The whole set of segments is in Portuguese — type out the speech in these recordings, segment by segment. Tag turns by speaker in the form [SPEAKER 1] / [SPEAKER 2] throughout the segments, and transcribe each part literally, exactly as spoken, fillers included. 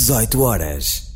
[SPEAKER 1] dezoito horas.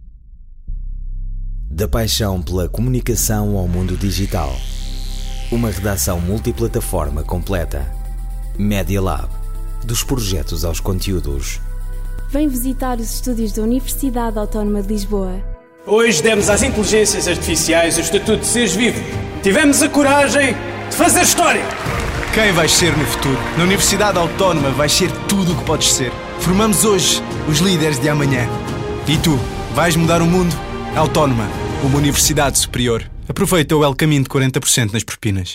[SPEAKER 1] Da paixão pela comunicação ao mundo digital. Uma redação multiplataforma completa. Media Lab. Dos projetos aos conteúdos.
[SPEAKER 2] Vem visitar os estúdios da Universidade Autónoma de Lisboa.
[SPEAKER 3] Hoje demos às inteligências artificiais o estatuto de seres vivos. Tivemos a coragem de fazer história.
[SPEAKER 4] Quem vais ser no futuro? Na Universidade Autónoma vais ser tudo o que podes ser. Formamos hoje os líderes de amanhã. E tu, vais mudar o mundo? Autónoma, uma universidade superior. Aproveita o El Caminho de quarenta por cento nas propinas.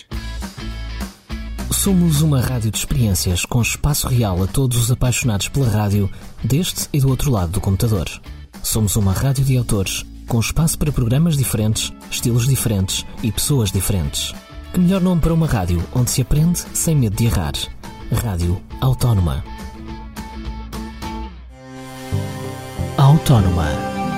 [SPEAKER 5] Somos uma rádio de experiências com espaço real a todos os apaixonados pela rádio, deste e do outro lado do computador. Somos uma rádio de autores, com espaço para programas diferentes, estilos diferentes e pessoas diferentes. Que melhor nome para uma rádio onde se aprende sem medo de errar. Rádio Autónoma. Autónoma.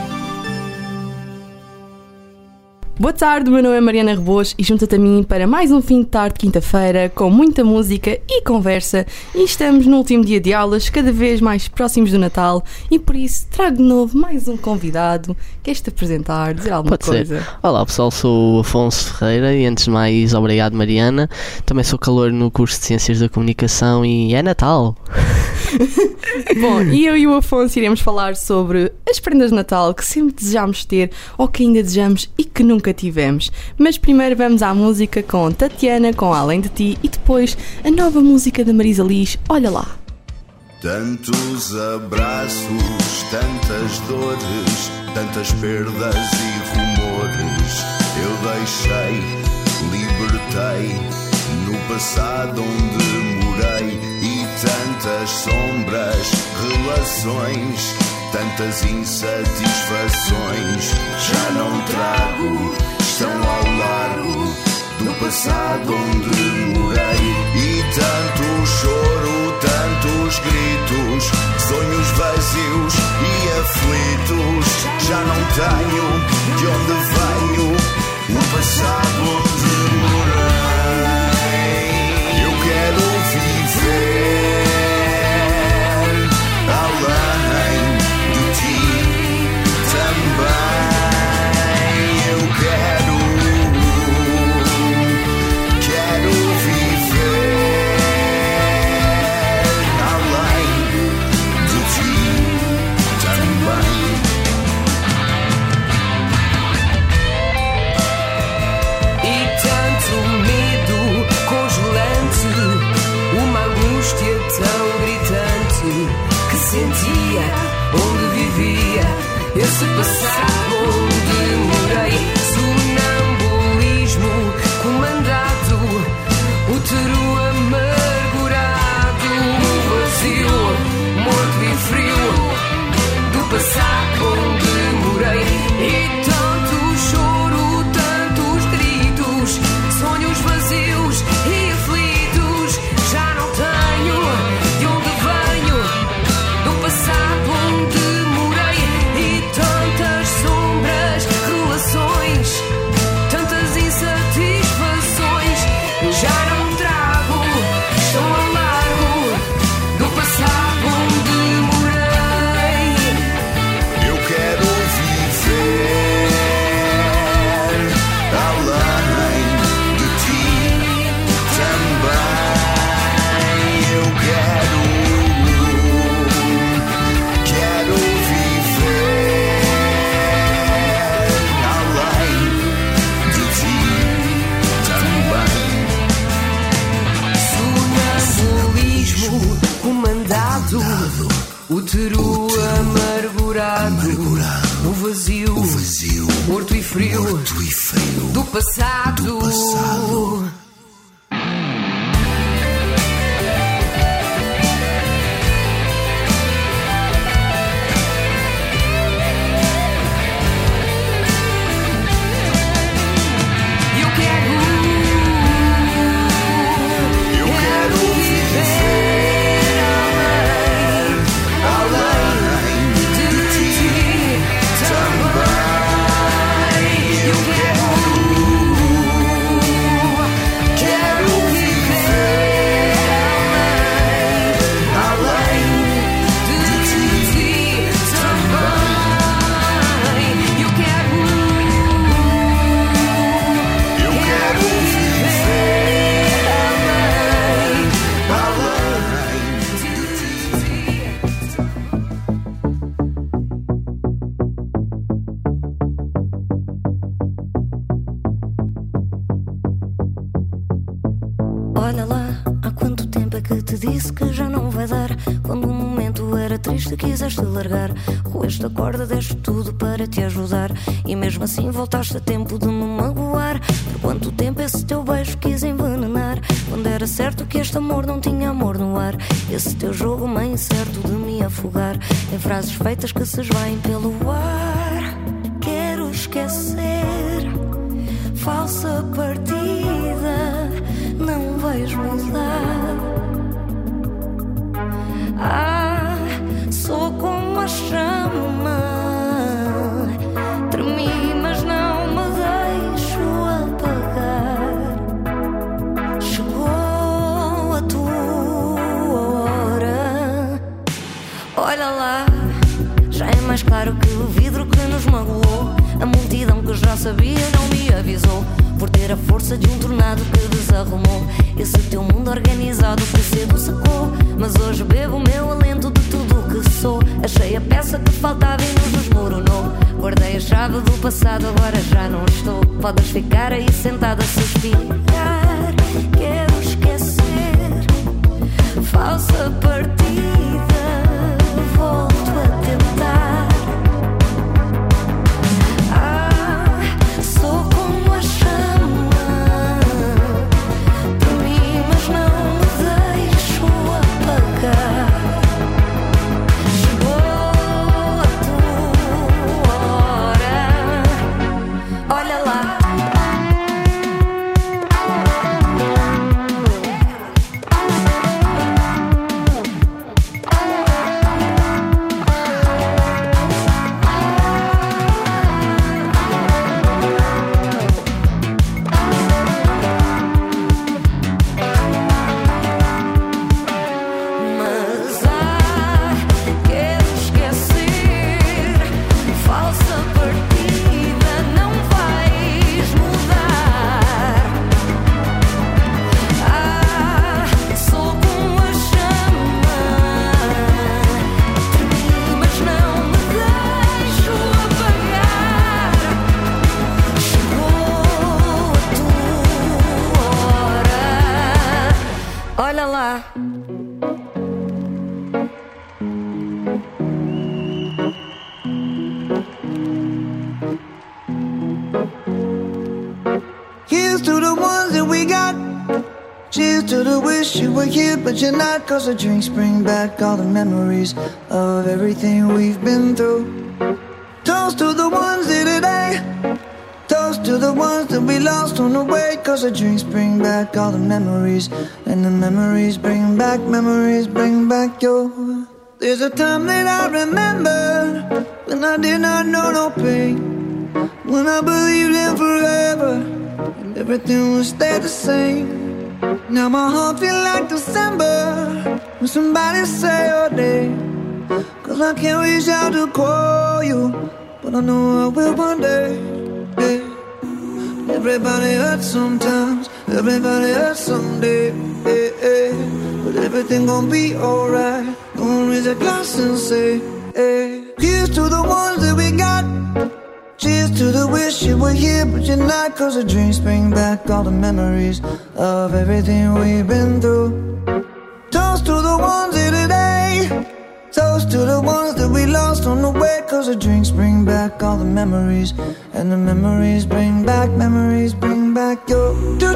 [SPEAKER 6] Boa tarde, o meu nome é Mariana Rebouças e junta-te a mim para mais um fim de tarde de quinta-feira com muita música e conversa, e estamos no último dia de aulas, cada vez mais próximos do Natal, e por isso trago de novo mais um convidado. Queres-te apresentar, dizer alguma
[SPEAKER 7] Pode
[SPEAKER 6] coisa?
[SPEAKER 7] Ser. Olá pessoal, sou o Afonso Ferreira e antes de mais obrigado Mariana, também sou calor no curso de Ciências da Comunicação e é Natal.
[SPEAKER 6] Bom, e eu e o Afonso iremos falar sobre as prendas de Natal que sempre desejámos ter ou que ainda desejamos e que nunca tivemos. Mas primeiro vamos à música com Tatiana, com Além de Ti, e depois a nova música da Marisa Liz, Olha Lá.
[SPEAKER 8] Tantos abraços, tantas dores, tantas perdas e rumores. Eu deixei, libertei, no passado onde morei. E tantas sombras, relações, tantas insatisfações. Já não trago, estão ao largo do passado onde morei. E tanto choro, tantos gritos, sonhos vazios e aflitos. Já não tenho de onde venho, o passado onde morei. Eu quero viver além de ti também. Eu quero, quero viver além de ti também.
[SPEAKER 9] E tanto medo congelante, uma angústia tão gritante que sentia onde vivia, esse passado onde morei. Sonambulismo comandado, útero amargurado, vazio, morto e frio do passado onde morei. E tanto choro, tantos gritos, sonhos vazios e aflitos. Já não tenho de onde venho, do passado onde morei. E tantas sombras, relações, tantas insatisfações. Já não trago, estão ao largo do passado onde morei.
[SPEAKER 8] Eu quero viver além de ti também. Eu quero, quero viver além de ti também.
[SPEAKER 9] Sonambulismo comandado, útero amargurado, o vazio, morto e frio do passado. Eu quero,
[SPEAKER 8] Eu quero viver além de ti também. Eu quero
[SPEAKER 10] disse que já não vai dar. Quando o momento era triste quiseste largar. Roeste a corda, deste tudo para te ajudar. E mesmo assim voltaste a tempo de me magoar. Por quanto tempo esse teu beijo quis envenenar, quando era certo que este amor não tinha amor no ar. Esse teu jogo meio certo de me afogar em frases feitas que se esvaem pelo ar. Quero esquecer, falsa partida, não vais mudar. Ah, sou como a chama, tremi mas não me deixo apagar. Chegou a tua hora, olha lá, já é mais claro que o vidro que nos magoou. A multidão que já sabia não me avisou, por ter a força de um tornado que desarrumou esse teu mundo organizado que cedo secou. Mas hoje bebo o meu alento de tudo o que sou. Achei a peça que faltava e nos desmoronou. Guardei a chave do passado, agora já não estou. Podes ficar aí sentada a suspirar. Quero esquecer, falsa partida, volto a tentar.
[SPEAKER 11] But you're not, cause the drinks bring back all the memories of everything we've been through. Toast to the ones here today, toast to the ones that we lost on the way, cause the drinks bring back all the memories, and the memories bring back, memories bring back your. There's a time that I remember when I did not know no pain, when I believed in forever and everything would stay the same. Now my heart feel like December when somebody say your name, cause I can't reach out to call you, but I know I will one day, yeah. Everybody hurts sometimes, everybody hurts someday, yeah, yeah. But everything gon' be alright. Gonna raise a glass and say, hey. Here's to the ones that we got, cheers to the wish you were here but you're not, cause the drinks bring back all the memories of everything we've been through. Toast to the ones here today, toast to the ones that we lost on the way, cause the drinks bring back all the memories, and the memories bring back, memories bring back your.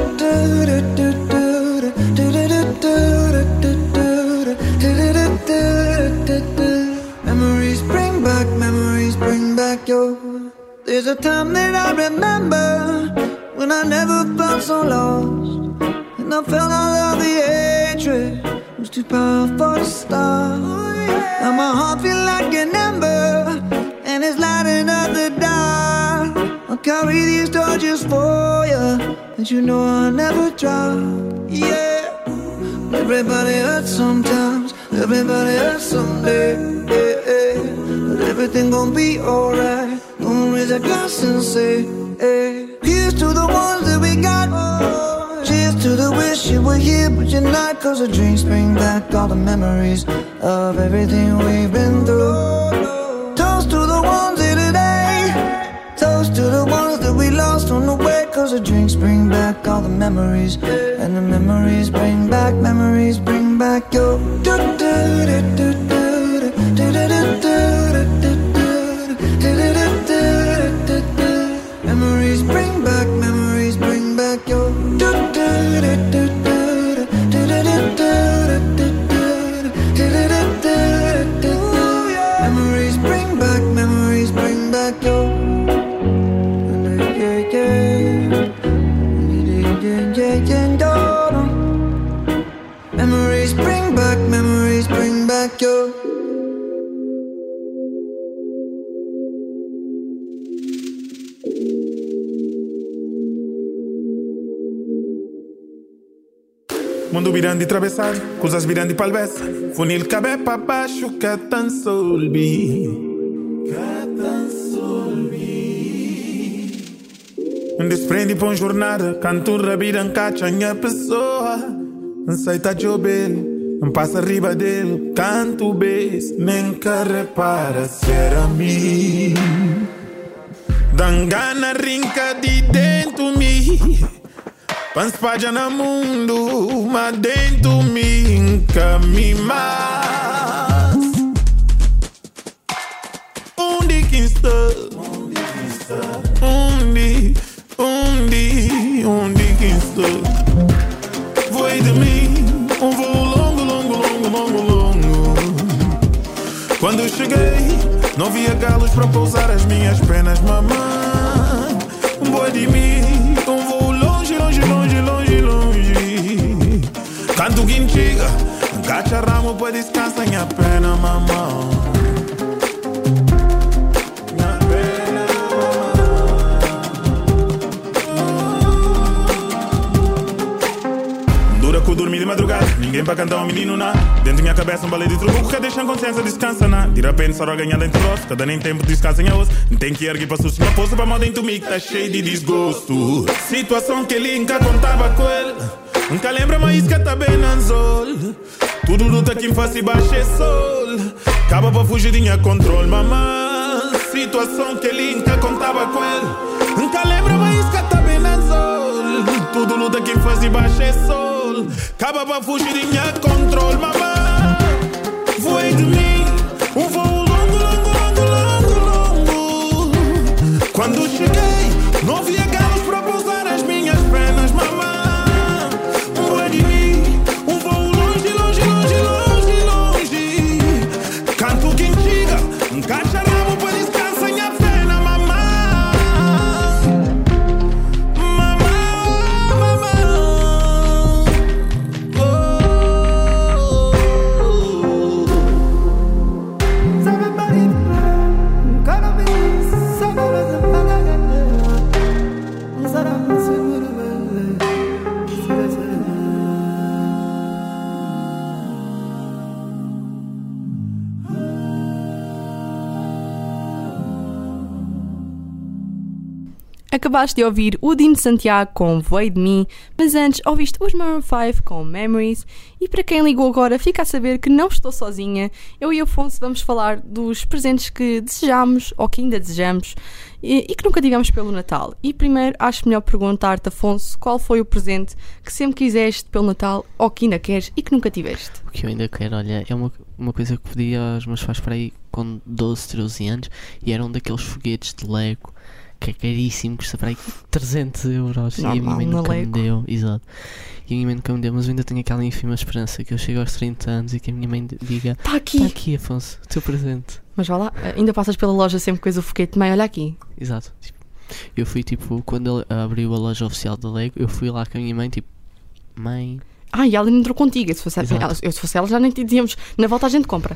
[SPEAKER 11] Memories bring back, memories bring back your. There's a time that I remember when I never felt so lost, and I felt all of the hatred was too powerful to stop. Now my heart feel like an ember, and it's lighting up the dark. I'll carry these torches for you, and you know I'll never drop. Yeah, everybody hurts sometimes, everybody hurts someday, yeah, yeah. But everything gon' be alright. Gonna raise a glass and say, hey. Here's to the ones that we got, cheers to the wish you were here but you're not, cause the drinks bring back all the memories of everything we've been through. Toast to the ones here today, toast to the ones that we lost on the way, cause the drinks bring back all the memories, and the memories bring back, memories bring back your.
[SPEAKER 12] mundo virando e atravessado, coisas virando e palveça. Funil cabe para baixo, que tan solbi, que tan solbi. Desprende para uma jornada, canto rabira, encacha a pessoa. Não sei tá jobel, não passa arriba dele, canto bes, nem que repara ser a mim. Dangana rinca de dentro mi, panspaja no mundo, mas dentro mi nunca me mais. Onde que está? Onde, onde, onde que está? Foi de mim um voo longo, longo, longo, longo, longo. Quando eu cheguei, não via galos para pousar as minhas penas, mamãe. Um boi de mim, um voo longe, longe, longe, longe, longe. Canto guinchiga, cacha ramo para descansar minha pena, mamãe. Que eu dormi de madrugada, ninguém para cantar um menino na. Dentro da minha cabeça um balé de trubuco que deixa a consciência descansa na. De repente só ganhar dentro do rosto, cada nem tempo descansa em osso. Não tem que erguer para susto, minha poça para mal dentro de mim que tá cheio de desgosto. Situação que ele nunca contava com ele, nunca lembra mais que tá bem na sol. Tudo luta que me faz se baixar sol, acaba para fugir de minha controle, mamãe. Situação que ele nunca contava com ele, nunca lembra mais que tá bem na sol. Tudo luta que me faz se baixar sol, acaba para fugir de minha controle, mamãe. Foi de mim um voo longo, longo, longo, longo, longo. Quando cheguei, não via galos para pousar as minhas penas, mamãe. Foi de mim um voo longe, longe, longe, longe, longe. Canto quinchiga, um cacharramo para descansar minha pena, mamãe.
[SPEAKER 6] Acabaste de ouvir o Dino Santiago com Voei de Mim, mas antes ouviste os Maroon cinco com Memories. E para quem ligou agora, fica a saber que não estou sozinha. Eu e Afonso vamos falar dos presentes que desejamos ou que ainda desejamos e, e que nunca tivemos pelo Natal. E primeiro acho melhor perguntar-te, Afonso, qual foi o presente que sempre quiseste pelo Natal ou que ainda queres e que nunca tiveste?
[SPEAKER 7] O que eu ainda quero, olha, é uma, uma coisa que pedi aos meus pais para aí com doze, treze anos e eram daqueles foguetes de Lego que é caríssimo, custa para aí trezentos euros. Normal, e a minha mãe nunca me deu, exato. E a minha mãe nunca me deu, mas eu ainda tenho aquela ínfima esperança que eu chego aos trinta anos e que a minha mãe diga: está aqui, está aqui, Afonso, o teu presente.
[SPEAKER 6] Mas vá lá, ainda passas pela loja sempre com o foguete, mãe, olha aqui.
[SPEAKER 7] Exato. Eu fui tipo, quando ele abriu a loja oficial da Lego, eu fui lá com a minha mãe, tipo, mãe.
[SPEAKER 6] Ah, e ela entrou contigo. Se fosse ela, eu, se fosse ela, já nem dizíamos, na volta a gente compra.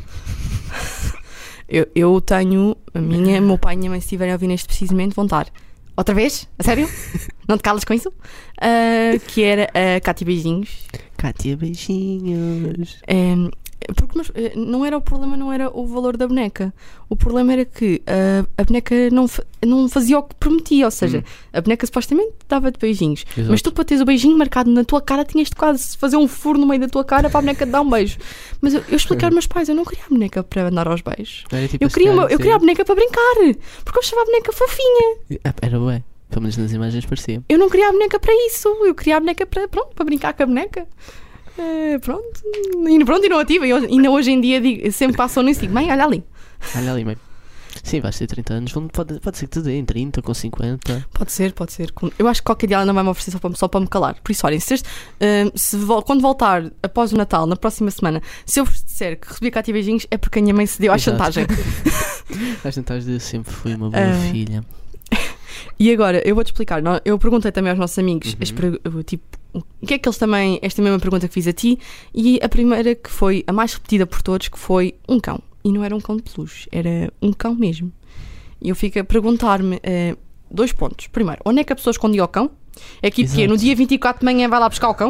[SPEAKER 6] Eu, eu tenho, a minha, meu pai e a minha mãe, se estiverem a ouvir neste precisamente, vão estar. Outra vez? A sério? Não te calas com isso? Uh, que era a Cátia Beijinhos.
[SPEAKER 7] Cátia Beijinhos.
[SPEAKER 6] Um, porque mas, não era o problema, não era o valor da boneca. O problema era que uh, a boneca não, não fazia o que prometia. Ou seja, hum. a boneca supostamente dava-te beijinhos. Exato. Mas tu, para teres o beijinho marcado na tua cara, tinhas de quase fazer um furo no meio da tua cara para a boneca te dar um beijo. Mas eu, eu expliquei aos meus pais, eu não queria a boneca para andar aos beijos. Tipo eu, queria uma, eu queria a boneca para brincar, porque eu achava a boneca fofinha.
[SPEAKER 7] Era bué, pelo menos nas imagens parecia.
[SPEAKER 6] Eu não queria a boneca para isso. Eu queria a boneca para, pronto, para brincar com a boneca. Uh, pronto. E pronto, e não ativa. E ainda hoje em dia digo, sempre passam nisso e digo: mãe, olha ali.
[SPEAKER 7] Olha ali, mãe. Sim, vais ter trinta anos, pode, pode ser que te dê em trinta, com cinquenta.
[SPEAKER 6] Pode ser, pode ser. Eu acho que qualquer dia ela não vai me oferecer só para, só para me calar. Por isso, olhem, se, uh, se quando voltar após o Natal, na próxima semana, se eu vos disser que recebi Cátia Beijinhos, é porque a minha mãe cedeu à chantagem.
[SPEAKER 7] A chantagem de sempre fui uma boa uh... filha.
[SPEAKER 6] E agora, eu vou-te explicar. Eu perguntei também aos nossos amigos, uhum. tipo, o que é que eles também, esta mesma pergunta que fiz a ti, e a primeira que foi a mais repetida por todos, que foi um cão. E não era um cão de peluche, era um cão mesmo. E eu fico a perguntar-me, uh, dois pontos. Primeiro, onde é que a pessoa escondia o cão? É que porque no dia vinte e quatro de manhã vai lá buscar o cão.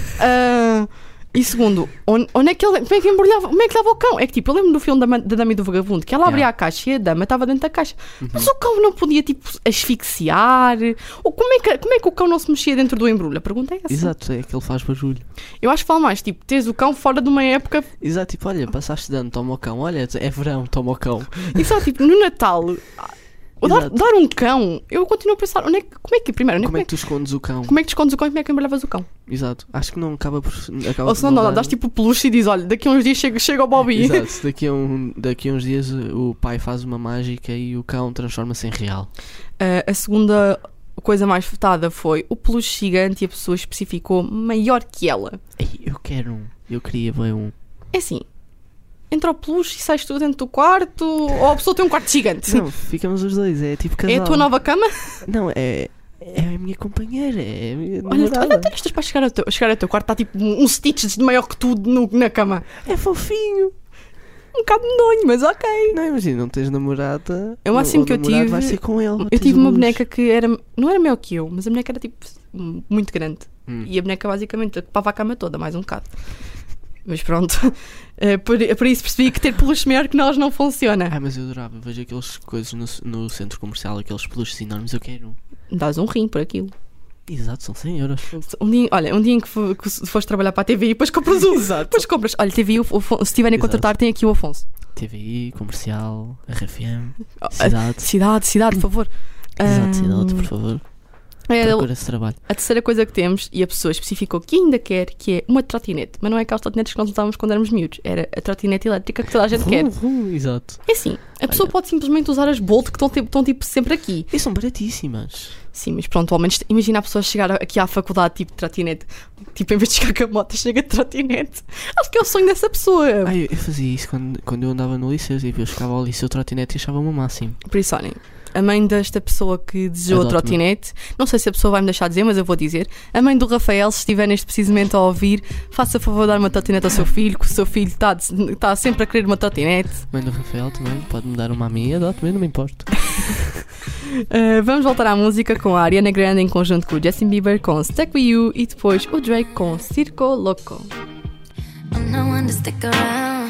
[SPEAKER 6] Uh, e segundo, onde, onde é que ele, como é que embrulhava, como é que leva o cão? É que tipo, eu lembro do filme da, da Dama e do Vagabundo, que ela abria yeah. a caixa e a dama estava dentro da caixa. Uhum. Mas o cão não podia tipo asfixiar? Ou como é, que, como é que o cão não se mexia dentro do embrulho? A pergunta é essa.
[SPEAKER 7] Exato, é que ele faz barulho.
[SPEAKER 6] Eu acho que fala mais, tipo, tens o cão fora de uma época.
[SPEAKER 7] Exato, tipo, olha, passaste de ano, toma o cão, olha, é verão, toma o cão.
[SPEAKER 6] Exato, tipo, no Natal. Dar, dar um cão, eu continuo a pensar, onde é que, como é que primeiro, onde
[SPEAKER 7] como
[SPEAKER 6] é
[SPEAKER 7] que, é que tu escondes o cão?
[SPEAKER 6] Como é que tu escondes o cão e como é que embrulhavas o cão?
[SPEAKER 7] Exato, acho que não acaba por. Acaba
[SPEAKER 6] Ou se não, não, não, dás tipo peluche e diz: olha, daqui a uns dias chega, chega o Bobby.
[SPEAKER 7] Exato, daqui a, um, daqui a uns dias o pai faz uma mágica e o cão transforma-se em real.
[SPEAKER 6] Uh, a segunda coisa mais votada foi o peluche gigante e a pessoa especificou maior que ela.
[SPEAKER 7] Ei, eu quero um, eu queria ver um.
[SPEAKER 6] É assim. Entra o peluche e sais tu dentro do quarto, ou a pessoa tem um quarto gigante?
[SPEAKER 7] Não, ficamos os dois, é tipo casal.
[SPEAKER 6] É a tua nova cama?
[SPEAKER 7] Não, é, é a minha companheira, é a minha
[SPEAKER 6] olha, olha, estas para chegar ao teu, chegar ao teu quarto está tipo um Stitch de maior que tu no, na cama.
[SPEAKER 7] É fofinho.
[SPEAKER 6] Um bocado medonho, mas ok.
[SPEAKER 7] Não, imagina, não tens namorada.
[SPEAKER 6] É o máximo que eu tive.
[SPEAKER 7] Vai ser com ele.
[SPEAKER 6] Eu tive uma boneca que era, não era maior que eu, mas a boneca era tipo muito grande. Hum. E a boneca basicamente ocupava a cama toda, mais um bocado. Mas pronto, é por, é por isso percebi que ter peluche maior que nós não funciona.
[SPEAKER 7] Ah, mas eu adorava, vejo aquelas coisas no, no centro comercial, aqueles peluches enormes, eu quero.
[SPEAKER 6] Dás um rim por aquilo.
[SPEAKER 7] Exato, são cem euros.
[SPEAKER 6] Um dia, olha, um dia em que, for, que fores trabalhar para a T V I, depois compras um. Exato. Depois compras, olha, T V I, o, o, se estiverem a contratar, tem aqui o Afonso.
[SPEAKER 7] T V I, comercial, R F M, cidade.
[SPEAKER 6] Cidade, cidade, por favor.
[SPEAKER 7] Exato, cidade, por favor.
[SPEAKER 6] É,
[SPEAKER 7] procura esse trabalho.
[SPEAKER 6] A terceira coisa que temos, e a pessoa especificou que ainda quer, que é uma trotinete. Mas não é aquelas trotinetes que nós usávamos quando éramos miúdos. Era a trotinete elétrica que toda a gente
[SPEAKER 7] uh,
[SPEAKER 6] quer.
[SPEAKER 7] Uh, exato.
[SPEAKER 6] É assim, a pessoa Olha. pode simplesmente usar as Bolt que estão, estão tipo sempre aqui.
[SPEAKER 7] E são baratíssimas.
[SPEAKER 6] Sim, mas pronto, ao menos imagina a pessoa chegar aqui à faculdade tipo de trotinete. Tipo, em vez de chegar com a moto, chega de trotinete. Acho que é o sonho dessa pessoa.
[SPEAKER 7] Ah, eu, eu fazia isso quando, quando eu andava no liceu. Tipo, eu chegava ao liceu trotinete e achava-me o máximo.
[SPEAKER 6] Por isso, olhem, a mãe desta pessoa que desejou a trotinete, não sei se a pessoa vai me deixar dizer, mas eu vou dizer. A mãe do Rafael, se estiver neste precisamente a ouvir, faça favor de dar uma trotinete ao seu filho, que o seu filho está, está sempre a querer uma trotinete.
[SPEAKER 7] Mãe do Rafael também, pode-me dar uma a mim, eu dou também, não me importo.
[SPEAKER 6] uh, vamos voltar à música com a Ariana Grande em conjunto com o Justin Bieber com Stuck With You e depois o Drake com Circo Loco.
[SPEAKER 13] I'm no one to stick around.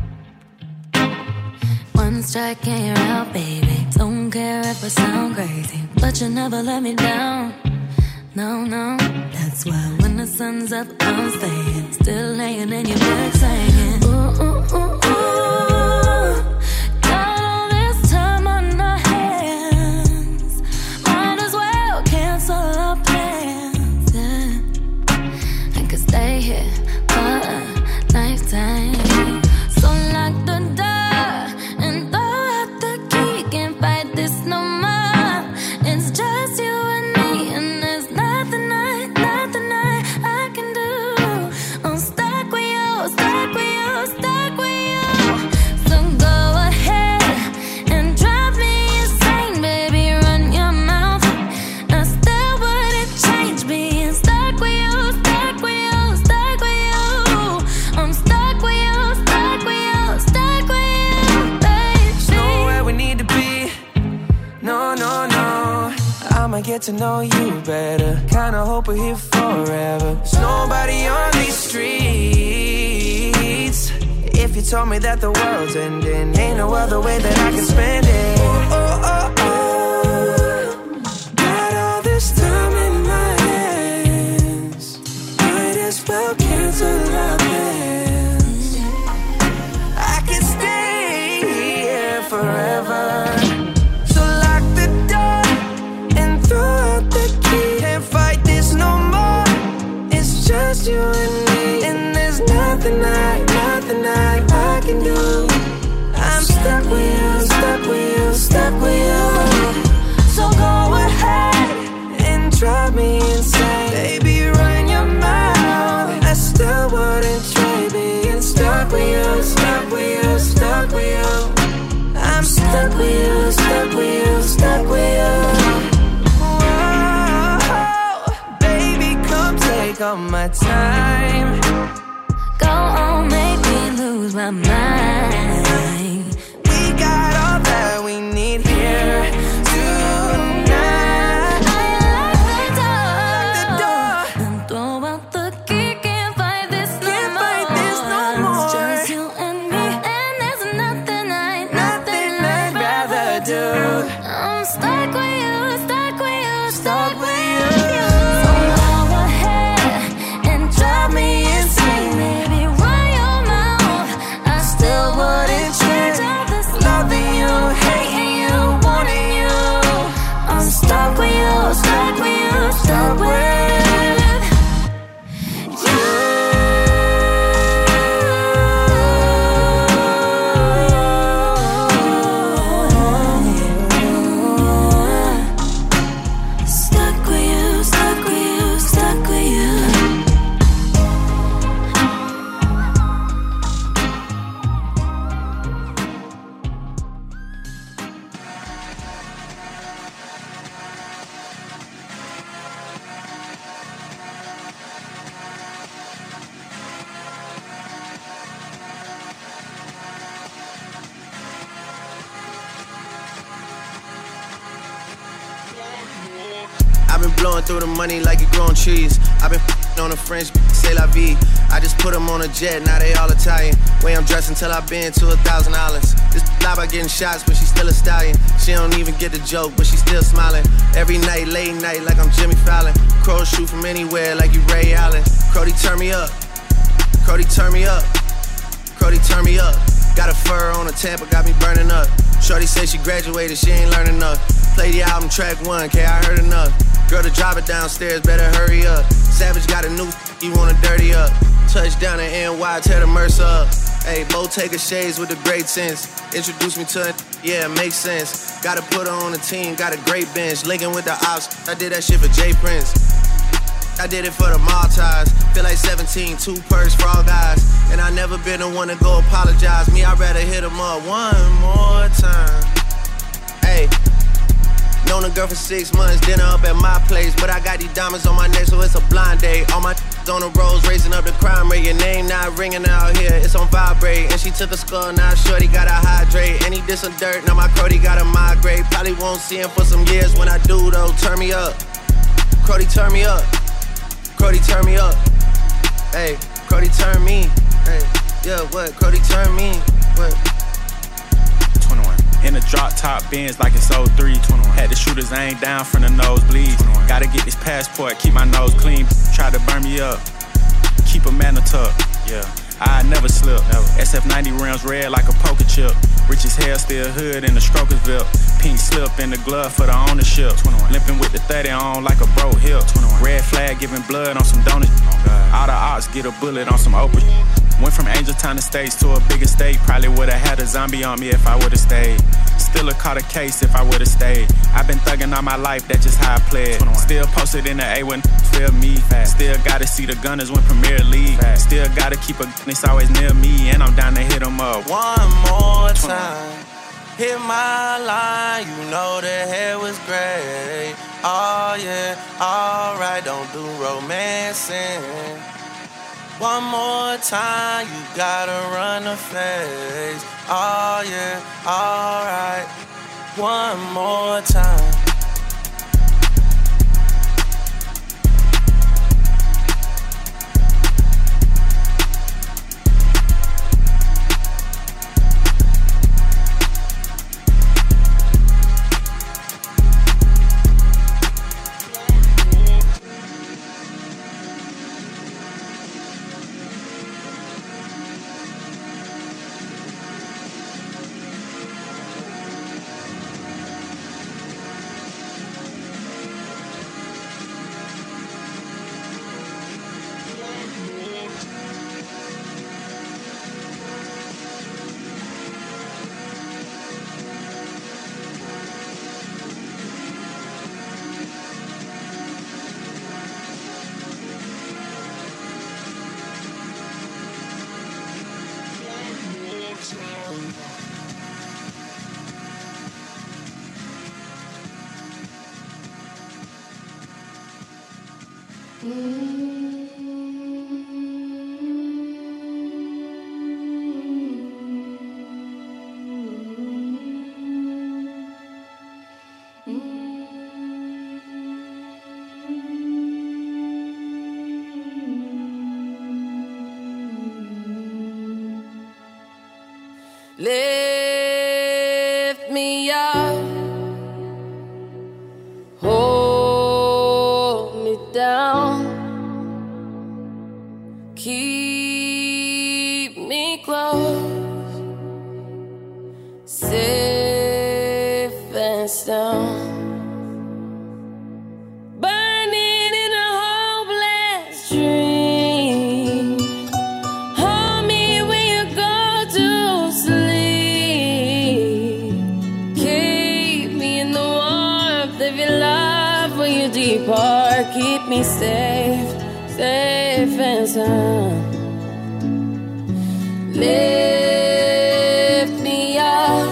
[SPEAKER 13] One strike and you're out, baby. Don't care if I sound crazy, but you never let me down. No, no, that's why when the sun's up, I'm staying. Still laying in your bed saying, ooh, ooh, ooh, ooh. Got all this time on our hands. Might as well cancel our plans, yeah. I could stay here for a lifetime. So lock the door.
[SPEAKER 14] Get to know you better. Kinda hope we're here forever. There's nobody on these streets. If you told me that the world's ending, ain't no other way that I can spend it. Oh, oh, oh, oh. Got all this time in my hands. Might as well cancel our plans. I can stay here forever. Just you and me, and there's nothing I, nothing I, I can do. I'm stuck with you, stuck with you, stuck with you. So go ahead and drive me insane. Baby, run your mouth. I still wouldn't trade being stuck with you, stuck with you, stuck with you. I'm stuck with you, stuck with you, stuck with you. Take all my time.
[SPEAKER 13] Go on, make me lose my mind.
[SPEAKER 14] We got all that we need here tonight.
[SPEAKER 9] do.
[SPEAKER 13] I'm stuck with you, stuck with you,
[SPEAKER 9] Stuck with you.
[SPEAKER 13] So go ahead and drive me insane, baby. Run your mouth, I still wouldn't change all this
[SPEAKER 9] Loving you, hating you, wanting you.
[SPEAKER 13] I'm stuck with you, stuck with you, stuck with you. Stuck with you, stuck with you, stuck with you.
[SPEAKER 15] I've been blowing through the money like you growing trees. I've been f***ing on a French, say la vie. I just put them on a jet, now they all Italian. Way I'm dressed until I've been to a thousand dollars. This lie about getting shots, but she's still a stallion. She don't even get the joke, but she's still smiling. Every night, late night, like I'm Jimmy Fallon. Crows shoot from anywhere, like you Ray Allen. Crody, turn me up. Crody, turn me up. Crody, turn me up. Got a fur on a Tampa, got me burning up. Shorty say she graduated, she ain't learning enough. Play the album track one, K, I heard enough. Girl to drive it downstairs, better hurry up. Savage got a new, you wanna dirty up. Touchdown in N Y, tear the Mercer up. Hey, Bo Taker shades with the great sense. Introduce me to it, yeah, it makes sense. Gotta put her on the team, got a great bench. Linking with the ops, I did that shit for Jay Prince. I did it for the Maltese. Feel like seventeen, two perks for all guys. And I never been the one to go apologize. Me, I'd rather hit him up one more time. Hey. Known a girl for six months, dinner up at my place. But I got these diamonds on my neck, so it's a blind date. All my on the roads, raising up the crime rate. Your name not ringing out here, it's on vibrate. And she took a skull, now shorty gotta hydrate. And he did some dirt, now my Crody gotta migrate. Probably won't see him for some years. When I do though, turn me up. Crody, turn me up. Crody, turn me up. Hey, Crody, turn me. Hey, yeah, what? Crody, turn me. What?
[SPEAKER 16] twenty-one. In a drop top Benz like it's oh three. twenty-one. Had the shooters aimed down from the nosebleeds. Gotta get this passport, keep my nose clean. Try to burn me up, keep a man a tuck. Yeah, I never slip. Never. S F ninety rims red like a poker chip. Rich as hell, still hood in the Strokersville. Pink slip in the glove for the ownership. twenty-one. Limping with the thirty on like a bro hip. twenty-one. Red flag giving blood on some donuts. Oh, all the ops get a bullet on some Oprah. Went from Angel Town to States to a bigger state. Probably would've had a zombie on me if I would've stayed. Still a caught a case if I would've stayed. I've been thugging all my life, that's just how I played. Still posted in the A when feel me. Still gotta see the Gunners win Premier League. Still gotta keep a gun, it's always near me. And I'm down to hit them up.
[SPEAKER 15] One more time, hit my line, you know the hair was great. Oh yeah, alright, don't do romancing. One more time, you gotta run the face. Oh yeah, alright. One more time.
[SPEAKER 9] Lift me up
[SPEAKER 17] and stone, burning in a hopeless dream. Hold me when you go to sleep. Keep me in the warmth of your love when you depart. Keep me safe, safe and sound. Lift me up,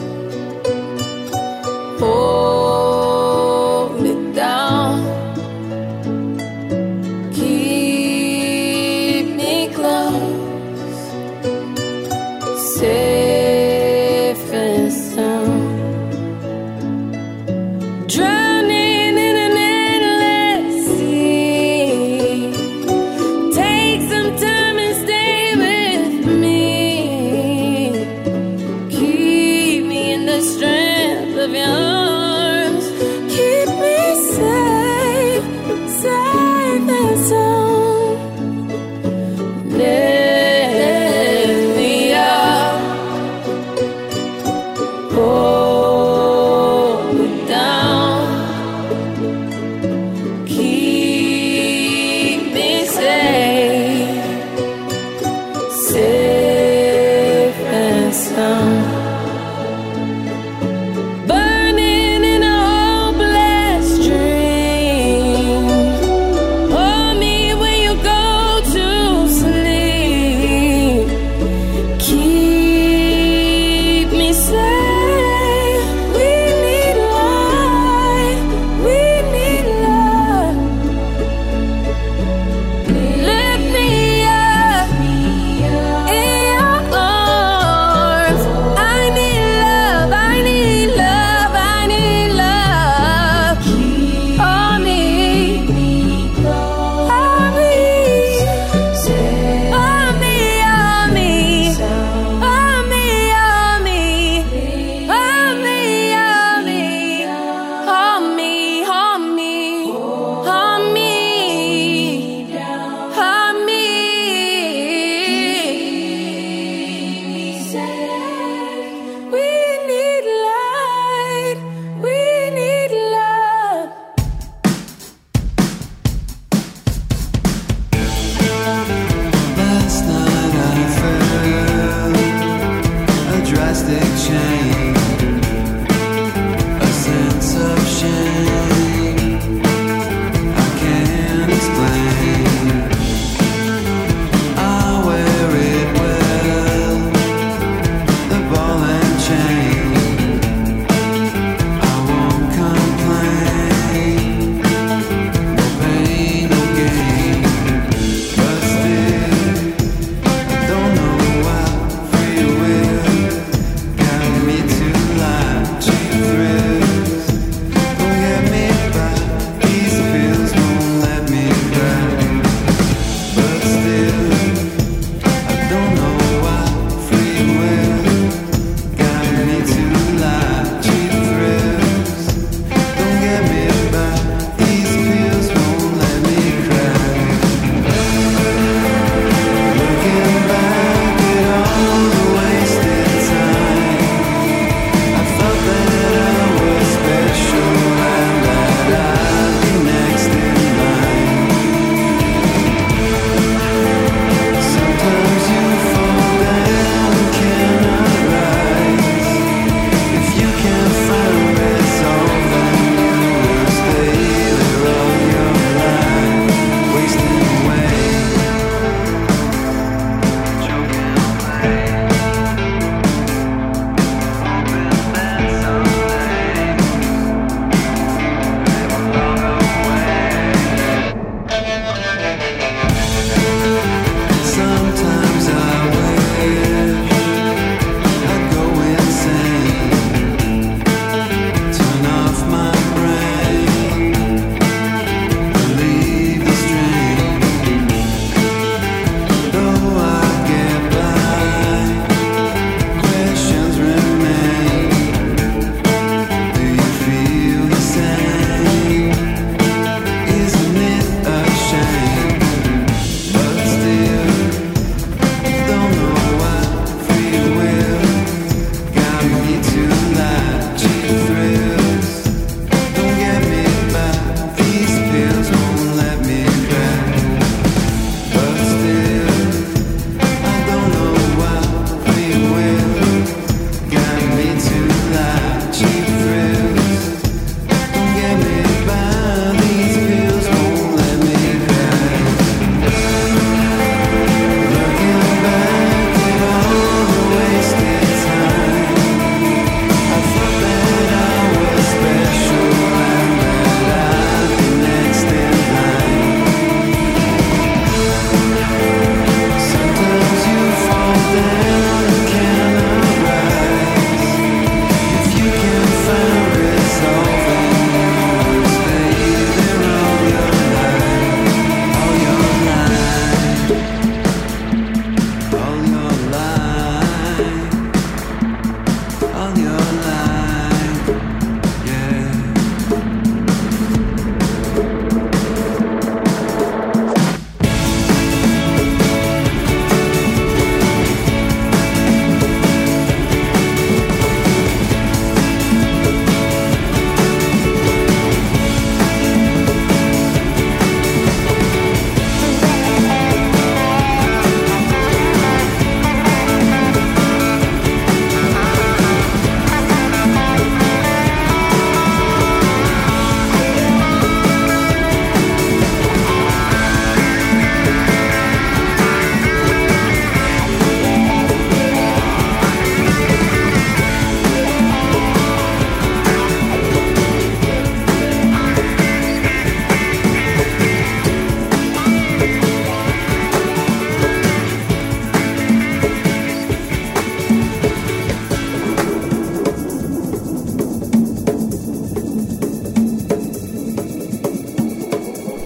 [SPEAKER 17] hold me down, keep me close, safe and sound. Drowning in an endless sea. Take some time and stay with me.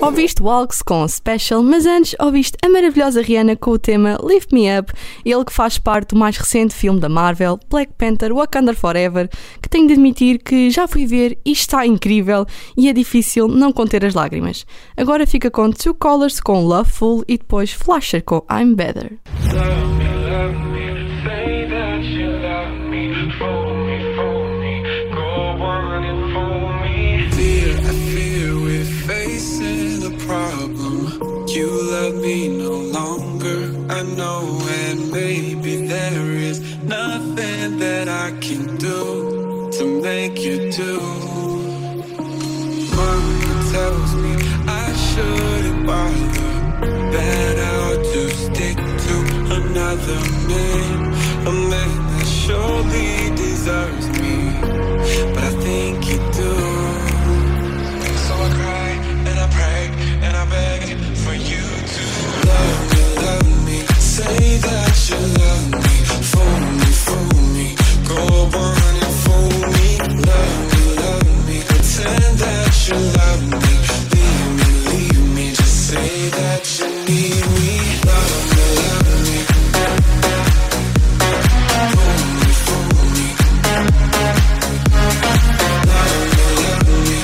[SPEAKER 6] Ouviste Walks com Special, mas antes ouviste a maravilhosa Rihanna com o tema Lift Me Up, ele que faz parte do mais recente filme da Marvel, Black Panther Wakanda Forever, que tenho de admitir que já fui ver e está incrível e é difícil não conter as lágrimas. Agora fica com Two Colors com Loveful e depois Flasher com I'm Better.
[SPEAKER 8] Love me, love me, say that you love me, fool me, fool me, go on and fool me. Fear, I fear we're facing a problem. You love me no longer, I know, and maybe there is nothing that I can do to make you do. Mama tells me I shouldn't bother, that I'll just stick to another man, a man that surely deserves me, but I think you do. So I cry and I pray and I beg for you to love me, love me, say that you love me, fool me, fool me, go on and fool me, love me, love me, pretend that you love me, leave me, leave me, just say that you need me, love me, love me, fool me, fool me, love me, love me,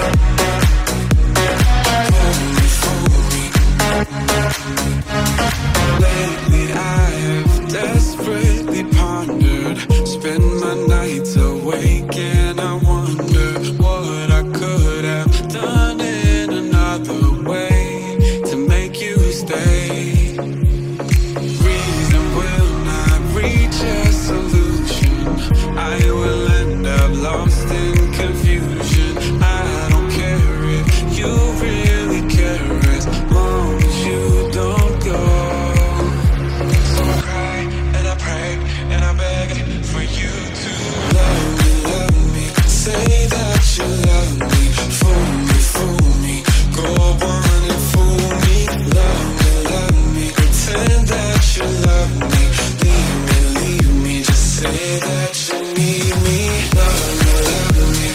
[SPEAKER 8] fool me, fool me. Lately I have desperately pondered, spend my nights awake and I wonder what I could have done in another way to make you stay. Reason will not reach a solution, I will end up lost in confusion. I don't care if you really care as long as you don't go. So I cry and I pray and I beg for you to love me, love me, say that you love me, fool me, fool me, go on and fool me, love me, love me, pretend that you love me, leave me, leave me, just say that you need me, love me, love me,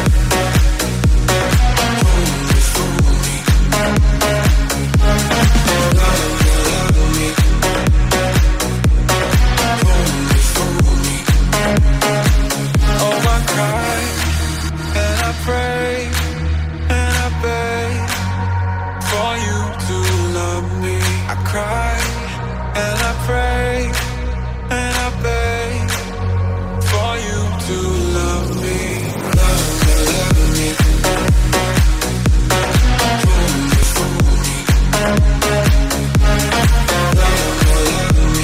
[SPEAKER 8] fool me, fool me, love me, love me, fool me, fool me. Oh, I cry and I pray and I beg for you to love me. I cry and I pray and I beg for you to love me. Love me, love me, fool me, fool me, love me, love me,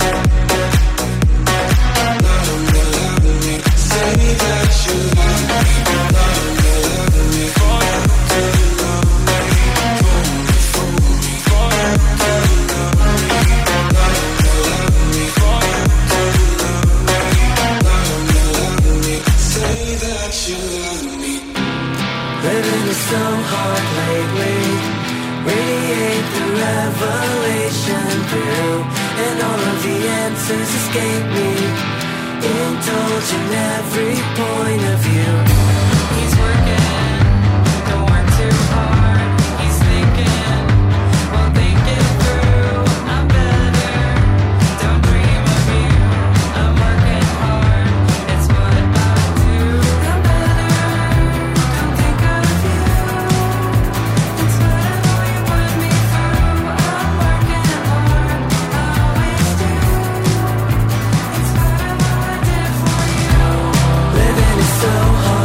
[SPEAKER 8] love me, love me, say that you love me, love me, love me, for you to love me, fool me, fool me, for you to love me, love me, love me, for you to love me, love me, love me, say that you love me.
[SPEAKER 14] Living is so hard lately, radiate the revelation through, and all of the answers escape me, indulge in every point of view. He's working, don't work too hard, he's thinking, well think it through, I'm better, don't dream of you, I'm working hard, it's what I do. I'm better, don't think of you, it's what I know you put me through, I'm working hard, I always do, it's what I know I did for you. Living is so hard.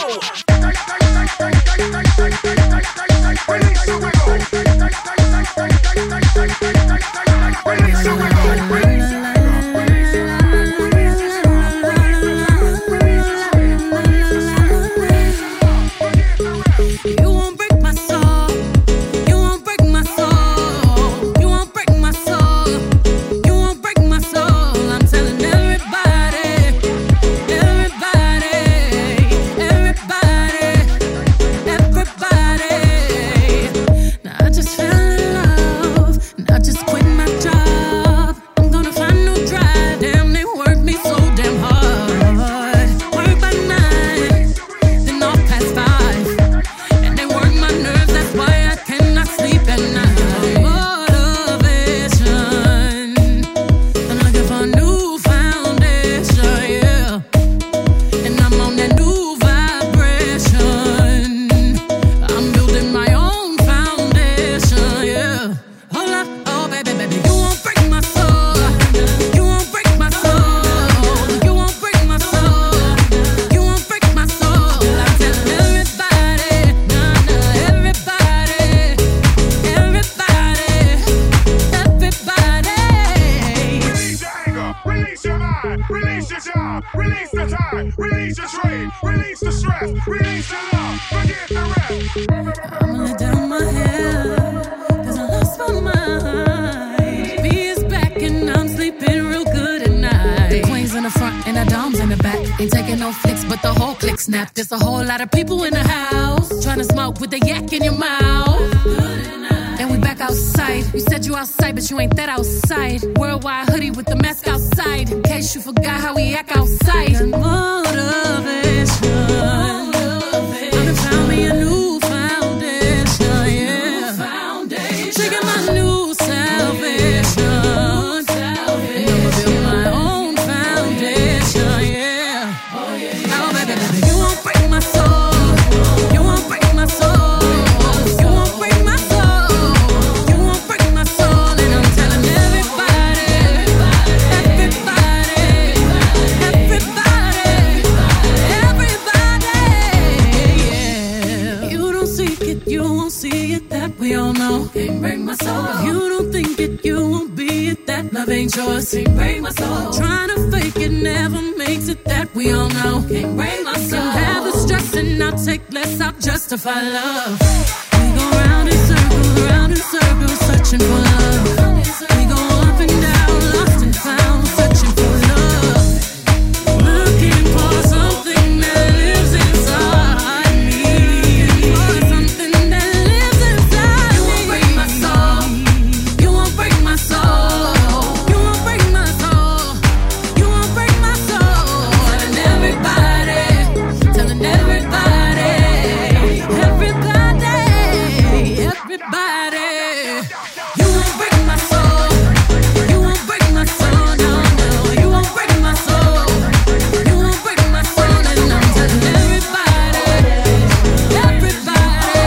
[SPEAKER 18] There's a whole lot of people in the house trying to smoke with a yak in your mouth. And we back outside. You said you outside, but you ain't that outside. Worldwide hoodie with the mask outside. In case you forgot how we act outside. Motivation. I done found me a new foundation, yeah. Shaking my new salvation. And I'ma build my own foundation, yeah. Oh, baby, baby, you won't break my soul. You won't break my soul. You won't break my soul. You won't break my soul. And I'm telling everybody, everybody, everybody, everybody, yeah. You don't seek it, you won't see it, that we all know. Can't break my soul. If you don't think it, you won't be it, that love ain't yours. Can't break my soul. Trying to fake it never makes it, that we all know. Can't break my soul. Can have the stress and I'll take less, I'll justify love. We go round in circles, round in circles, searching for love. We go up and down, lost and found, searching for love. Looking for something that lives inside me. For something that lives inside me. You won't break my soul. You won't break my soul. You won't break my soul. You won't break my soul. Telling everybody, telling everybody, everybody, everybody. You won't break my soul. You won't break my soul. No, no. You won't break my soul. You won't break my soul. And I'm telling everybody, everybody,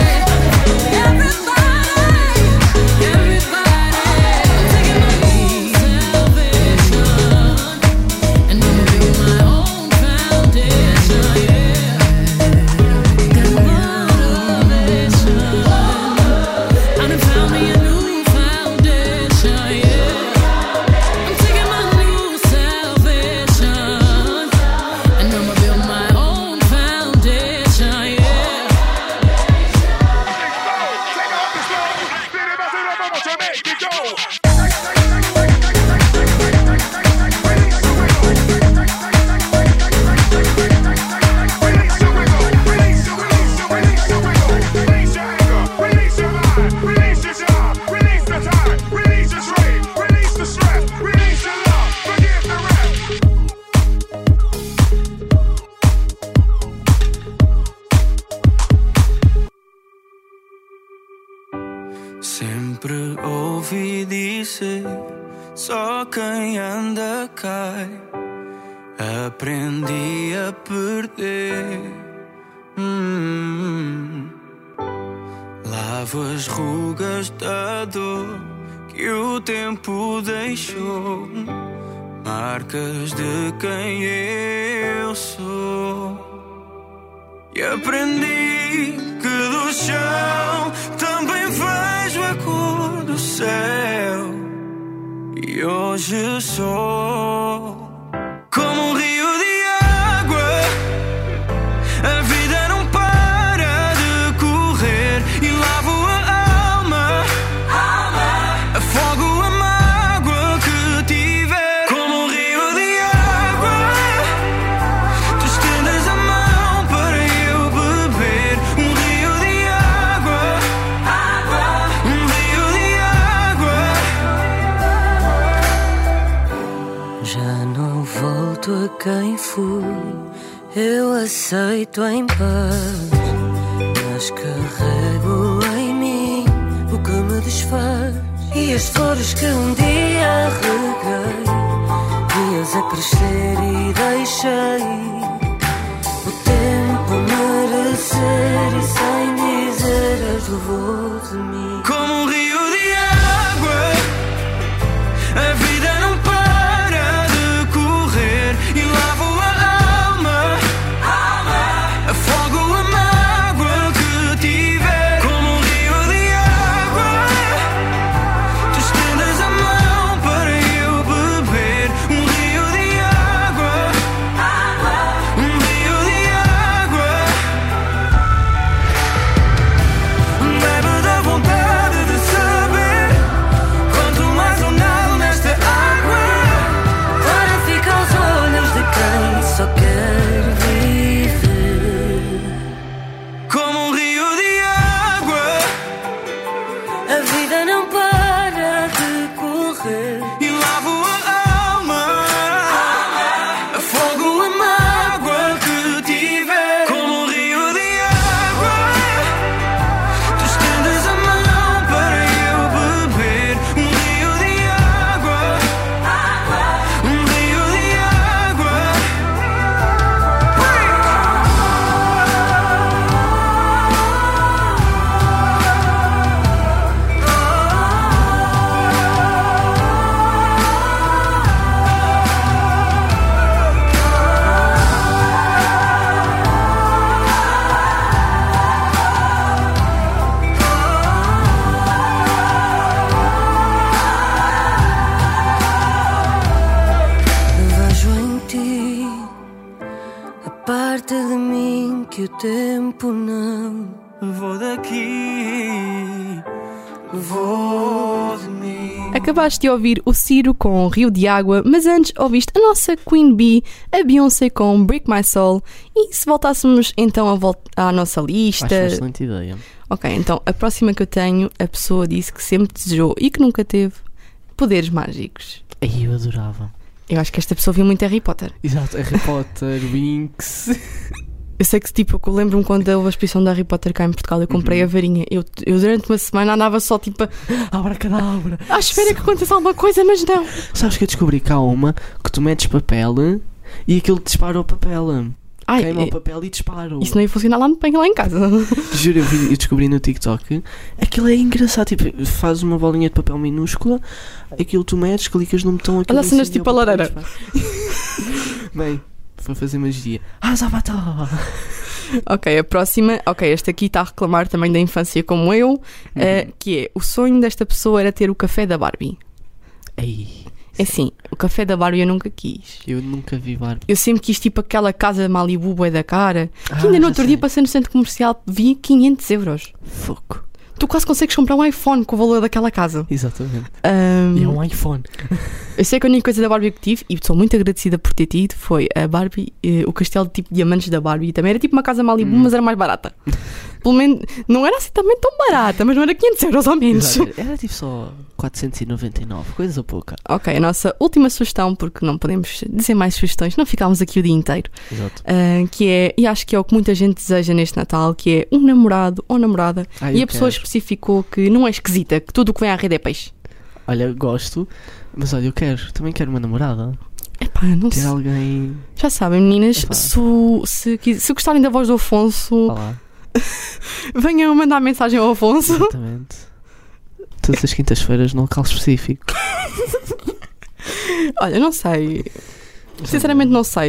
[SPEAKER 18] everybody, everybody. Taking my new salvation. And I'm building my own foundation, yeah. Got motivation. I done found me a new foundation, yeah. I'm taking my new salvation. And I'ma build my own foundation, yeah.
[SPEAKER 8] Sempre ouvi dizer, só quem anda cai. Aprendi a perder. Hum. Lavo as rugas da dor que o tempo deixou, marcas de quem eu sou.
[SPEAKER 14] E aprendi que do chão também vejo a cor do céu. E hoje sou como um rio de água. A vida não para de correr e lavo a alma, alma. Afogo a mágoa que tiver. Como um rio de água, tu estendes a mão para eu beber. Um rio de água, água. Um rio de água.
[SPEAKER 10] Já não volto a quem fui, eu aceito em paz, mas carrego em mim o que me desfaz. E as flores que um dia reguei, dias a crescer e deixei o tempo merecer e sem dizer as levou de mim.
[SPEAKER 14] Como um rio de água, a vida não para de correr e lavo a alma, alma. Afogo a mágoa que tiver. Como um rio de água, tu estendes a mão para eu beber. Um rio de água, água. Um rio de água. Bebe da vontade de saber quanto mais ou nada nesta água,
[SPEAKER 10] Para ficar aos olhos de quem só quer viver.
[SPEAKER 14] como um rio de água.
[SPEAKER 10] A vida não para de correr
[SPEAKER 14] E lavo a alma, afogo a mágoa que tiver. Como um rio de água, tu estendes a mão para eu beber. Um rio de água, um rio de água.
[SPEAKER 10] Vejo em ti a parte de mim que o tempo não.
[SPEAKER 14] Vou daqui, vou de mim.
[SPEAKER 6] Acabaste de ouvir o Ciro com o Rio de Água, mas antes ouviste a nossa Queen Bee, a Beyoncé com Break My Soul. E se voltássemos então a volta à nossa lista...
[SPEAKER 7] Acho uma excelente ideia.
[SPEAKER 6] Ok, então a próxima que eu tenho, a pessoa disse que sempre desejou e que nunca teve poderes mágicos.
[SPEAKER 7] Aí eu adorava.
[SPEAKER 6] Eu acho que esta pessoa viu muito Harry Potter.
[SPEAKER 7] Exato, Harry Potter, Winx.
[SPEAKER 6] Eu sei que tipo, eu lembro-me quando houve a exposição da Harry Potter cá em Portugal, eu comprei
[SPEAKER 7] Uhum.
[SPEAKER 6] a varinha. Eu, eu durante uma semana andava só tipo a...
[SPEAKER 7] Abracadabra.
[SPEAKER 6] à espera que aconteça alguma coisa, mas não.
[SPEAKER 7] Sabes que eu descobri que há uma que tu metes papel e aquilo dispara o papel.
[SPEAKER 6] Ai,
[SPEAKER 7] Queima
[SPEAKER 6] é-
[SPEAKER 7] o papel e dispara.
[SPEAKER 6] Isso não ia funcionar lá, bem lá em casa.
[SPEAKER 7] Juro, eu, vi, eu descobri no TikTok. Aquilo é engraçado. Tipo, faz uma bolinha de papel minúscula, aquilo tu metes, clicas no botão.
[SPEAKER 6] Olha, cenas tipo a lareira.
[SPEAKER 7] Bem, foi fazer magia. Ah, Zabatá!
[SPEAKER 6] Ok, a próxima. Ok, esta aqui está a reclamar também da infância como eu,
[SPEAKER 7] Uhum.
[SPEAKER 6] eh, que é, o sonho desta pessoa era ter o café da Barbie.
[SPEAKER 7] Ei,
[SPEAKER 6] É assim, o café da Barbie eu nunca quis.
[SPEAKER 7] eu nunca vi Barbie.
[SPEAKER 6] Eu sempre quis tipo aquela casa Malibu bué da cara.
[SPEAKER 7] Ah,
[SPEAKER 6] Que ainda no
[SPEAKER 7] já
[SPEAKER 6] outro
[SPEAKER 7] sei.
[SPEAKER 6] dia passei no centro comercial, vi quinhentos euros.
[SPEAKER 7] Foco.
[SPEAKER 6] Tu quase consegues comprar um iPhone com o valor daquela casa.
[SPEAKER 7] Exatamente.
[SPEAKER 6] Ahm,
[SPEAKER 7] E é um iPhone.
[SPEAKER 6] Eu sei que a única coisa da Barbie que tive, e sou muito agradecida por ter tido, foi a Barbie, eh, o castelo de tipo diamantes da Barbie. Também era tipo uma casa Malibu,
[SPEAKER 7] Hum.
[SPEAKER 6] mas era mais barata. Pelo menos, não era assim também tão barata, mas não era quinhentos euros ao menos.
[SPEAKER 7] Exato. Era tipo só quatrocentos e noventa e nove, coisa pouca.
[SPEAKER 6] Ok, a nossa última sugestão, porque não podemos dizer mais sugestões, não ficámos aqui o dia inteiro.
[SPEAKER 7] Exato.
[SPEAKER 6] Ah, que é, e acho que é o que muita gente deseja neste Natal, que é um namorado ou namorada.
[SPEAKER 7] Ah,
[SPEAKER 6] e
[SPEAKER 7] eu
[SPEAKER 6] a pessoa
[SPEAKER 7] quero.
[SPEAKER 6] especificou que não é esquisita, que tudo o que vem à rede é peixe.
[SPEAKER 7] Olha, gosto, mas olha, eu quero, também quero uma namorada.
[SPEAKER 6] Epá, não
[SPEAKER 7] Ter
[SPEAKER 6] sei.
[SPEAKER 7] alguém.
[SPEAKER 6] Já sabem, meninas,
[SPEAKER 7] Epá.
[SPEAKER 6] se, o- se, quis- se gostarem da voz do Afonso,
[SPEAKER 7] Olá.
[SPEAKER 6] venham mandar mensagem ao Afonso.
[SPEAKER 7] Exatamente. Todas as quintas-feiras num local específico.
[SPEAKER 6] Olha, não sei. Sinceramente não sei.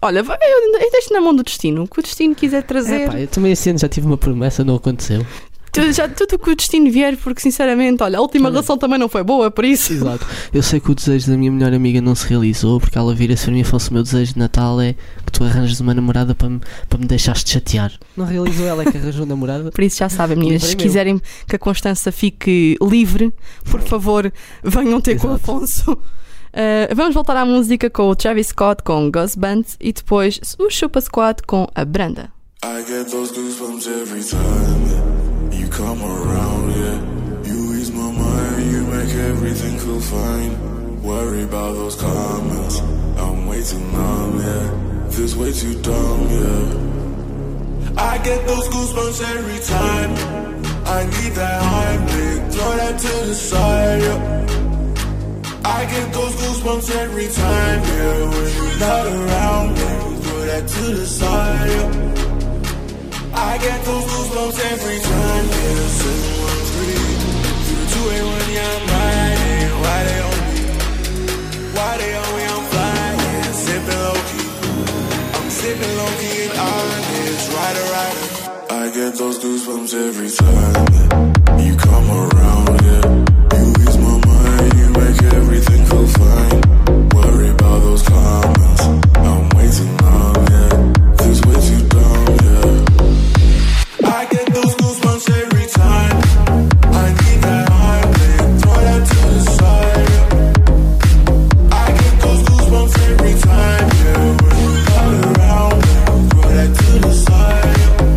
[SPEAKER 6] Olha, eu, eu deixo na mão do destino. O que o destino quiser trazer.
[SPEAKER 7] É, pá, eu também esse ano já tive uma promessa, não aconteceu.
[SPEAKER 6] Tu, já, tudo que o destino vier, porque sinceramente, olha, a última olha. relação também não foi boa, por isso.
[SPEAKER 7] Exato. Eu sei que o desejo da minha melhor amiga não se realizou, porque ela vira-se para mim e falou: o meu desejo de Natal é que tu arranjes uma namorada para me, para me deixares de chatear. Não realizou, ela é que arranjou namorada.
[SPEAKER 6] Por isso já sabem, meninas, se quiserem que a Constança fique livre, por favor, venham ter Exato. com o Afonso. Uh, vamos voltar à música com o Travis Scott com Ghost Bands e depois o Chupa Squad com a Branda.
[SPEAKER 8] I get those goosebumps every time you come around, yeah. You ease my mind, you make everything feel fine. Worry about those comments, I'm way too numb, yeah. This way too dumb, yeah. I get those goosebumps every time I need that Heimlich, throw that to the side, yeah. I get those goosebumps every time, yeah. When you're not around me, throw that to the side, yeah. I get those goosebumps every time, yeah. seven one three through the two eight one, yeah, I'm riding. Why they on me? Why they on me? I'm flying, sipping low-key. I'm sipping low-key and honest, rider, rider. I get those goosebumps every time you come around, yeah. You ease my mind, you make everything feel fine. Worry about those comments, I'm way too numb, yeah. This way too dumb, yeah. I get those goosebumps every time I need that Heimlich, throw that to the side, yeah. I get those goosebumps every time, yeah. When you're not around me, throw that to the side,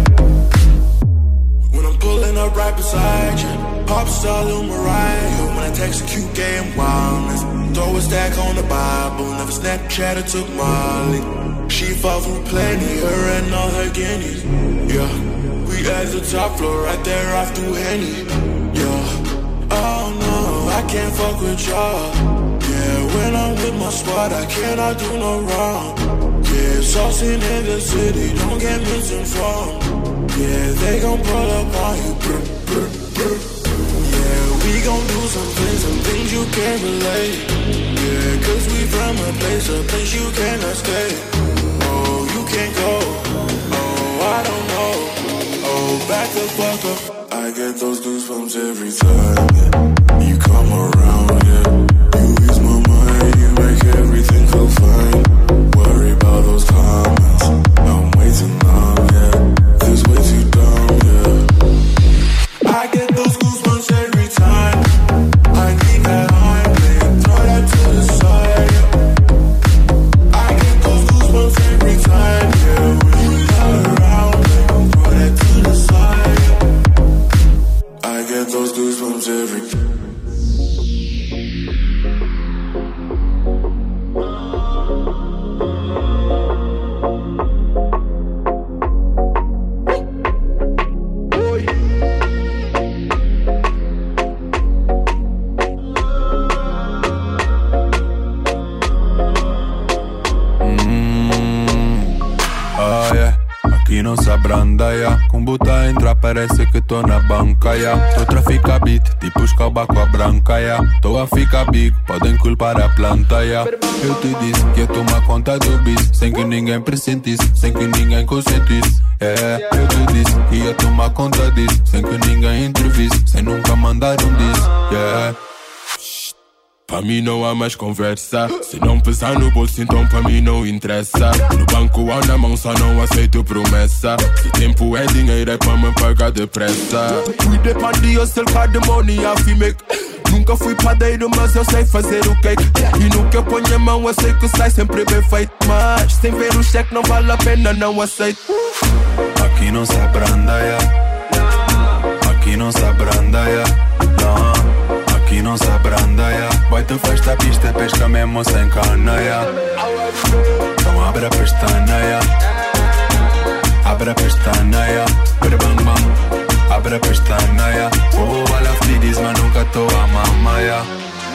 [SPEAKER 8] yeah. When I'm pulling up right beside you, pop star Lil Mariah. When I text a cute game wildness, throw a stack on the Bible, never Snapchat or took Molly. She fought for plenty, her and all her guineas, yeah. We at the top floor, right there off through Henny, yeah. Oh no, I can't fuck with y'all, yeah. When I'm with my squad, I cannot do no wrong, yeah. Saucing in the city, don't get misinformed, yeah. They gon' pull up on you, brr, brr, brr. Yeah, we gon' do some things, some things you can't relate, yeah. Cause we from a place, a place you cannot stay. Oh, you can't go, oh, I don't know. Oh, back the fuck up. I get those goosebumps every time, yeah. You come around, yeah. You ease my mind, you make everything feel fine. Worry about those comments, I'm way too numb, yeah. This way too dumb, yeah. I get those goosebumps every time I need that Heimlich, throw that to the side, yeah. I get those goosebumps every time, yeah. When you're not around me, throw that to the side, yeah. I get those goosebumps every time.
[SPEAKER 19] Não se abranda, yeah. Com buta entra, parece que tô na banca, yeah. Tô trafica beat, tipo escalba com a branca, yeah. Tô a ficar big, podem culpar a planta, yeah. Eu te disse que ia tomar conta do bis, sem que ninguém pressentisse, sem que ninguém consentisse, yeah. Eu te disse que ia tomar conta disso, sem que ninguém intervisse, sem nunca mandar um disso, yeah. Pra mim não há mais conversa. Se não pesar no bolso, então pra mim não interessa. No banco ou na mão, só não aceito promessa. Se tempo é dinheiro, é pra me pagar depressa. We depend de hustle, the money I feel make. Nunca fui padeiro, mas eu sei fazer o cake. E no que eu ponho a mão, eu sei que sai sempre bem feito. Mas sem ver o cheque não vale a pena, não aceito. Aqui não se abranda, yeah. Aqui não se abranda, yeah. Não. Aqui não se abranda, yeah. Vai tu festa a pista, pesca mesmo sem cana, yeah. Então abre a pestana, yeah. Abre a pestana, yeah. Bada bang bang. Abre a pestana, yeah. Oh, olha a diz, mas nunca tô a mamar, yeah.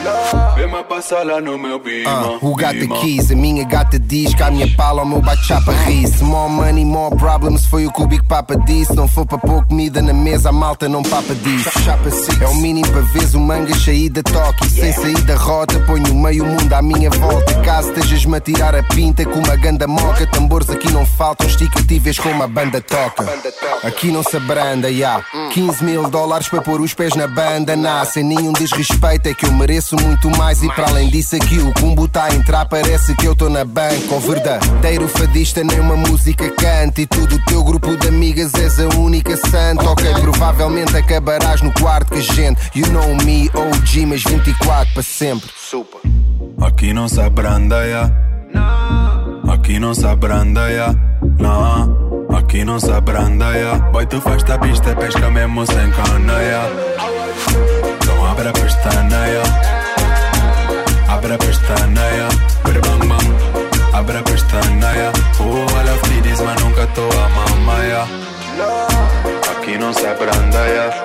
[SPEAKER 19] Vem-me passar lá no meu bima.
[SPEAKER 20] Uh, who got the keys? A minha gata diz que a minha pala, o meu bate-chapa ri-se. More money, more problems, foi o que o Big Papa disse. Não for para pôr comida na mesa, a malta não papa disso. Chapa é o mínimo para vez o manga sair da toque. Sem sair da rota, ponho meio mundo à minha volta. Caso estejas-me a tirar a pinta com uma ganda moca, tambores aqui não faltam, esticativas como a banda toca. Aqui não se abranda, ya yeah. quinze mil dólares para pôr os pés na banda, nah, sem nenhum desrespeito, é que eu mereço muito mais. E para além disso aqui o combo tá a entrar, parece que eu tô na banca. O verdadeiro fadista nem uma música canta. E tudo o teu grupo de amigas és a única santa. Ok, provavelmente acabarás no quarto que a gente, you know me, O G, mas vinte e quatro para sempre. Super.
[SPEAKER 19] Aqui não se abranda, ya aqui não se abranda, ya não. Aqui não se abranda, ya boy, tu faz da pista, pesca mesmo sem cana, ya. Então abre a pestana, ya abre a pestana, ya bam bam. Abre a pestana, ya oh, I love ladies, mas nunca tô a mamãe, ya. Aqui não se abranda, ya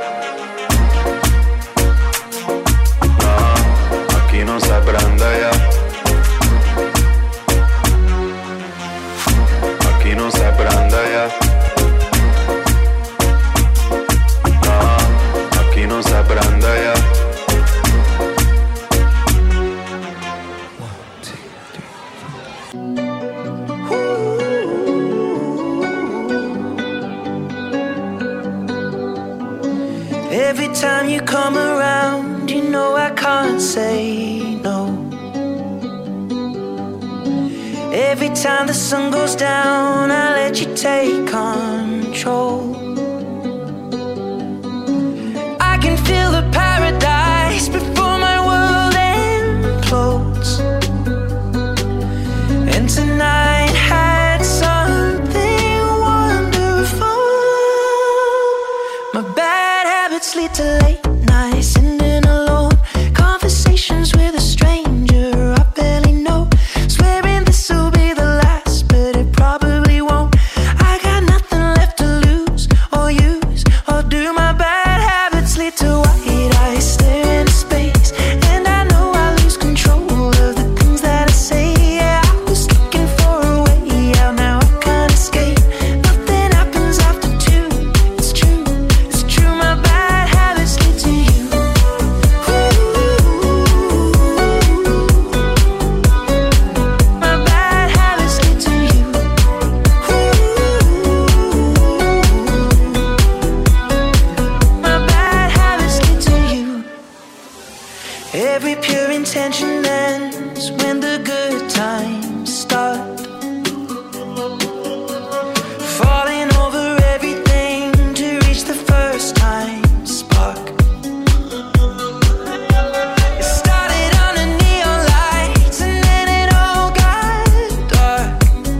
[SPEAKER 19] não. Aqui não se abranda, ya aqui não se abranda, ya não. Aqui não se abranda, ya.
[SPEAKER 14] Every time you come around, you know I can't say no. Every time the sun goes down, I let you take control. I can feel the paradise before my world implodes. And tonight had something wonderful. My bad habits lead to late nights, sitting alone, conversations with a stranger I barely know, swearing this will be the last, but it probably won't. I got nothing left to lose or use or do. My bad habits lead to white eyes stare into space, and I know I lose control of the things that I say. Yeah, I was looking for a way out, now I can't escape. Nothing happens after two, it's true, it's true. My bad habits lead to you. My bad habits lead to you. My bad habits lead to you. Every pure intention ends when the good times start. Falling over everything to reach the first time spark. It started under neon lights and then it all got dark.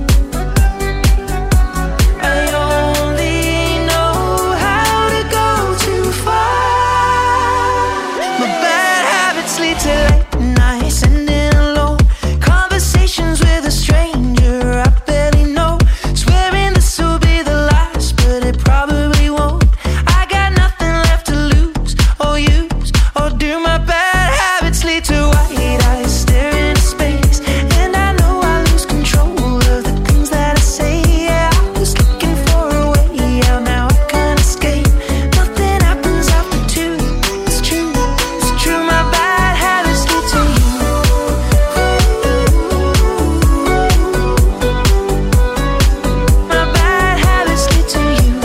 [SPEAKER 14] I only know how to go too far. My bad habits lead to late nights, sitting alone, conversations with a stranger I barely know, swearing this will be the last, but it probably won't. I got nothing left to lose or use or do. My bad habits lead to white eyes staring into space, and I know I lose control of the things that I say. Yeah, I was looking for a way out, now I can't escape. Nothing happens after two, it's true, it's true. My bad habits lead to you. My bad habits lead to you.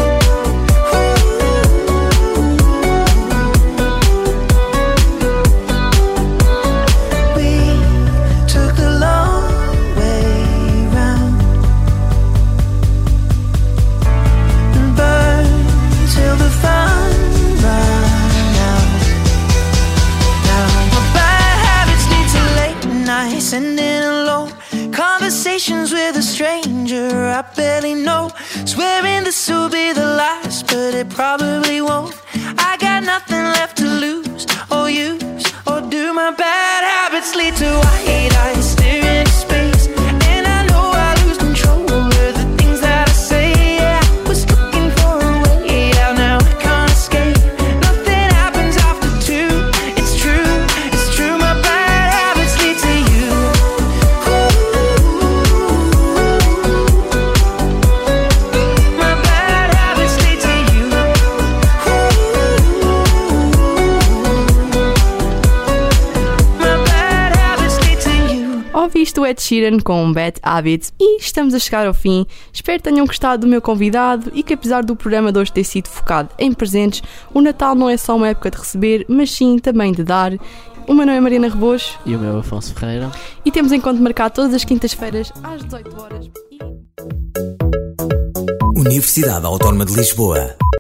[SPEAKER 14] We took the long way round and burned till the fun ran out. Now my bad habits lead to late nights, sitting alone, conversations with a stranger I barely know, swearing this will be the last, but it probably won't. I got nothing left to lose or use or do. My bad habits lead to white eyes staring into space, and I know I lose control of the things that I say. Yeah, I was looking for a way out, now I can't escape. Nothing happens after two, it's true, it's true. My bad
[SPEAKER 6] Ed Sheeran com Bad Habits e estamos a chegar ao fim. Espero que tenham gostado do meu convidado e que apesar do programa de hoje ter sido focado em presentes, o Natal não é só uma época de receber, mas sim também de dar. O meu nome é Mariana Rebouços.
[SPEAKER 7] E o meu é Afonso Ferreira.
[SPEAKER 6] E temos encontro marcado todas as quintas-feiras às dezoito horas.
[SPEAKER 1] Universidade Autónoma de Lisboa.